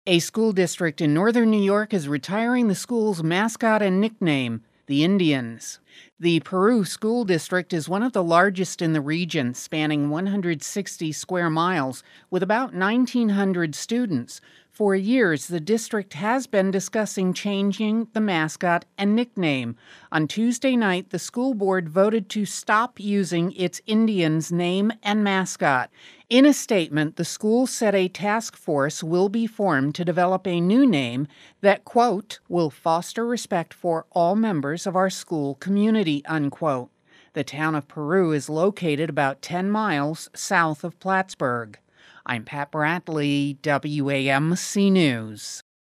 A school district in northern New York is retiring the school's mascot and nickname, the Indians. The Peru School District is one of the largest in the region, spanning 160 square miles, with about 1,900 students. For years, the district has been discussing changing the mascot and nickname. On Tuesday night, the school board voted to stop using its Indians name and mascot. In a statement, the school said a task force will be formed to develop a new name that, quote, will foster respect for all members of our school community, unquote. The town of Peru is located about 10 miles south of Plattsburgh. I'm Pat Bradley, WAMC News.